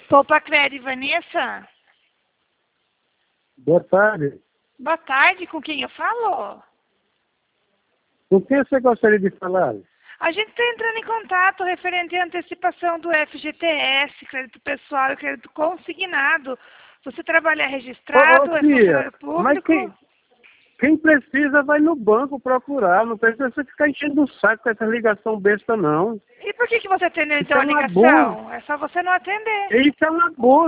Poupa Crédito, Vanessa? Boa tarde. Boa tarde, com quem eu falo? Com quem você gostaria de falar? A gente está entrando em contato referente à antecipação do FGTS, crédito pessoal e crédito consignado. Você trabalha registrado, é Tia, funcionário mas público? quem precisa vai no banco procurar, não precisa você ficar enchendo o saco com essa ligação besta, não. E por que você atendeu Isso então é a um abuso. ligação? É só você não atender. Isso é um abuso.